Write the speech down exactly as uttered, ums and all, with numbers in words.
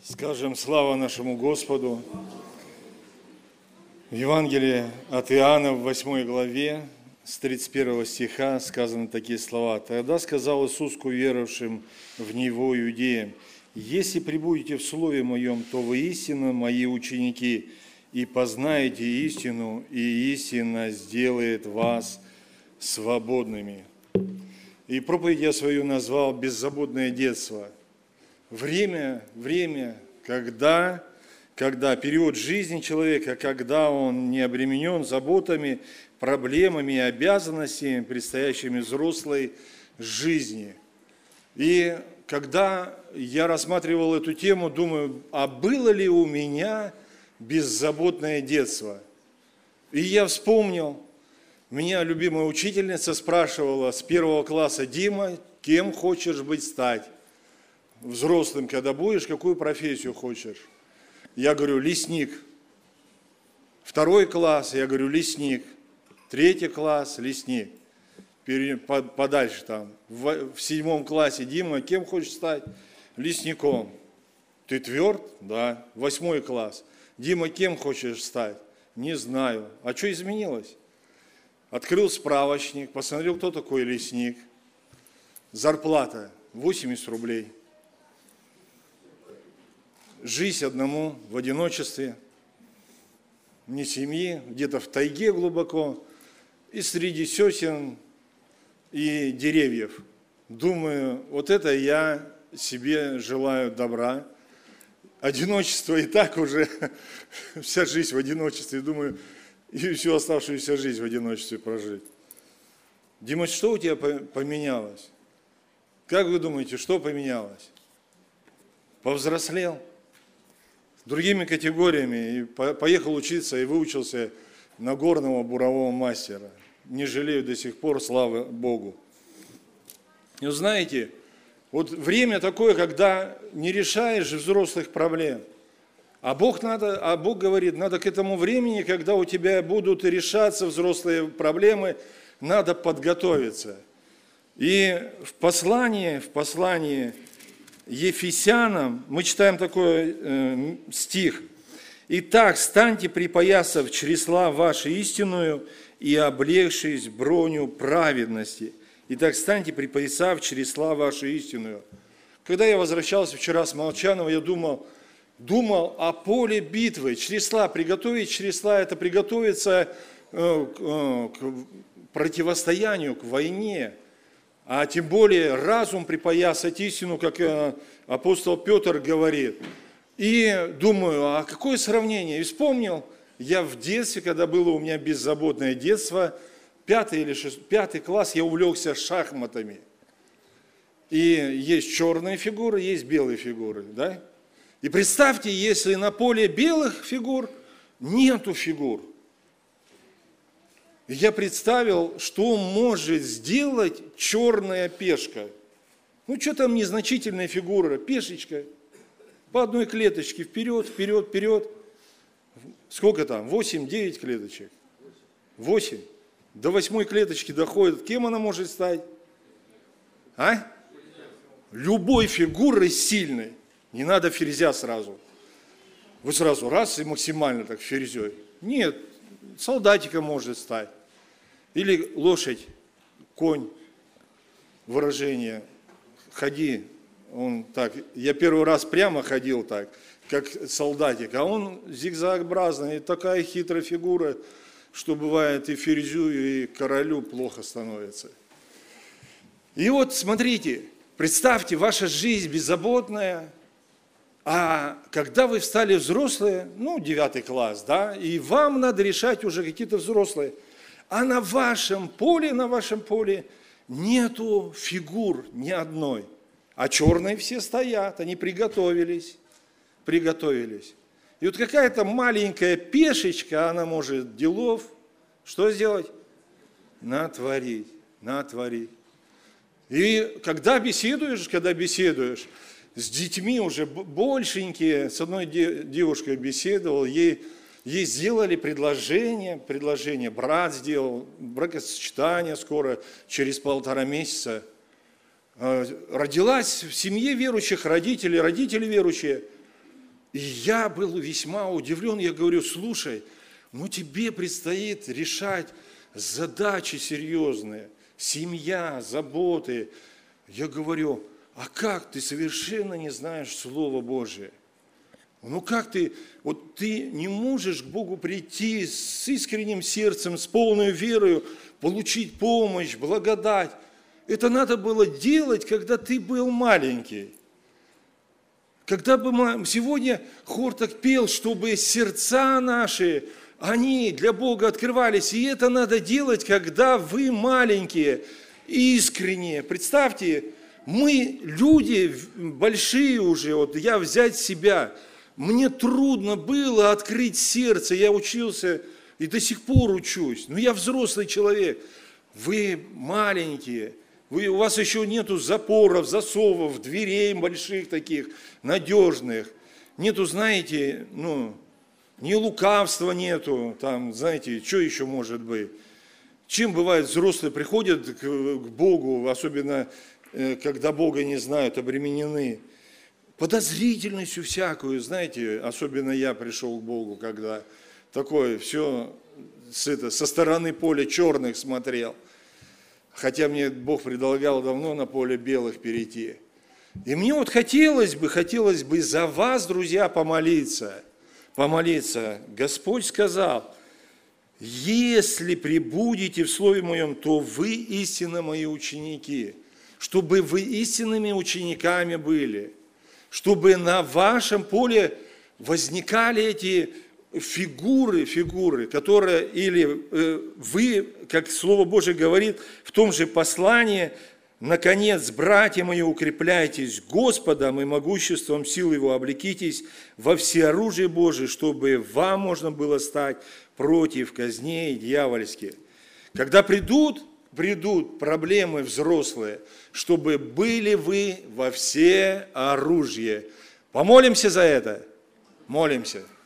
Скажем слава нашему Господу. В Евангелии от Иоанна в восьмой главе с тридцать первого стиха сказаны такие слова. «Тогда сказал Иисус к уверовавшим в Него иудеям: если пребудете в Слове Моем, то вы истинно Мои ученики, и познаете истину, и истина сделает вас свободными». И проповедь я свою назвал «Беззаботное детство». Время, время, когда, когда период жизни человека, когда он не обременен заботами, проблемами и обязанностями, предстоящими взрослой жизни. И когда я рассматривал эту тему, думаю, а было ли у меня беззаботное детство? И я вспомнил, меня любимая учительница спрашивала с первого класса: Дима, кем хочешь быть стать? Взрослым, когда будешь, какую профессию хочешь? Я говорю, лесник. Второй класс, я говорю, лесник. Третий класс, лесник. Подальше там. В, в седьмом классе, Дима, кем хочешь стать? Лесником. Ты тверд? Да. Восьмой класс. Дима, кем хочешь стать? Не знаю. А что изменилось? Открыл справочник, посмотрел, кто такой лесник. Зарплата восемьдесят рублей. Жизнь одному в одиночестве, ни семьи, где-то в тайге глубоко, и среди сосен и деревьев. Думаю, вот это я себе желаю добра. Одиночество и так уже, вся жизнь в одиночестве, думаю, и всю оставшуюся жизнь в одиночестве прожить. Дима, что у тебя поменялось? Как вы думаете, что поменялось? Повзрослел? Другими категориями, и поехал учиться и выучился на горного бурового мастера. Не жалею до сих пор, слава Богу. И знаете, вот время такое, когда не решаешь взрослых проблем. А Бог, надо, а Бог говорит, надо к этому времени, когда у тебя будут решаться взрослые проблемы, надо подготовиться. И в послании, в послании Ефесянам мы читаем такой э, стих. «Итак, станьте, припоясав чресла ваши истинную и облегшись броню праведности». Итак, станьте, припоясав чресла ваши истинную. Когда я возвращался вчера с Молчанова, я думал, думал о поле битвы. Чресла, приготовить чресла – это приготовиться э, э, к противостоянию, к войне. А тем более разум припоясать истину, как апостол Петр говорит. И думаю, а какое сравнение? И вспомнил, я в детстве, когда было у меня беззаботное детство, пятый или шестый, пятый класс, я увлекся шахматами. И есть черные фигуры, есть белые фигуры, да? И представьте, если на поле белых фигур нету фигур. Я представил, что может сделать черная пешка. Ну, что там незначительная фигура, пешечка. По одной клеточке вперед, вперед, вперед. Сколько там? восемь-девять клеточек. восемь. До восьмой клеточки доходит. Кем она может стать? А? Любой фигурой сильной. Не надо ферзя сразу. Вы сразу раз и максимально так ферзей. Нет, солдатиком может стать. Или лошадь, конь, выражение, ходи, он так, я первый раз прямо ходил так, как солдатик, а он зигзагообразный, и такая хитрая фигура, что бывает и ферзю, и королю плохо становится. И вот смотрите, представьте, ваша жизнь беззаботная, а когда вы стали взрослые, ну, девятый класс, да, и вам надо решать уже какие-то взрослые. А на вашем поле, на вашем поле нету фигур ни одной. А черные все стоят, они приготовились, приготовились. И вот какая-то маленькая пешечка, она может делов, что сделать? Натворить, натворить. И когда беседуешь, когда беседуешь, с детьми уже большенькие, с одной девушкой беседовал, ей... Ей сделали предложение, предложение, брат сделал, бракосочетание скоро, через полтора месяца. Родилась в семье верующих родителей, родители верующие. И я был весьма удивлен, я говорю, слушай, ну тебе предстоит решать задачи серьезные, семья, заботы. Я говорю, а как ты совершенно не знаешь Слово Божие? Ну как ты, вот ты не можешь к Богу прийти с искренним сердцем, с полной верою, получить помощь, благодать. Это надо было делать, когда ты был маленький. Когда бы мы, сегодня хор так пел, чтобы сердца наши, они для Бога открывались. И это надо делать, когда вы маленькие, искренние. Представьте, мы люди большие уже, вот я взять себя, мне трудно было открыть сердце, я учился и до сих пор учусь, но я взрослый человек, вы маленькие, вы, у вас еще нету запоров, засовов, дверей больших таких, надежных, нету, знаете, ну, ни лукавства нету, там, знаете, что еще может быть? Чем бывает взрослые приходят к, к Богу, особенно когда Бога не знают, обременены подозрительностью всякую, знаете, особенно я пришел к Богу, когда такое все с это, со стороны поля черных смотрел, хотя мне Бог предлагал давно на поле белых перейти. И мне вот хотелось бы, хотелось бы за вас, друзья, помолиться, помолиться. Господь сказал, если пребудете в Слове Моем, то вы истинно Мои ученики, чтобы вы истинными учениками были, чтобы на вашем поле возникали эти фигуры, фигуры, которые, или э, вы, как Слово Божие говорит в том же послании, наконец, братья мои, укрепляйтесь Господом и могуществом сил Его, облекитесь во всеоружие Божие, чтобы вам можно было стать против казней дьявольских. Когда придут, придут проблемы взрослые, чтобы были вы во всеоружии. Помолимся за это? Молимся.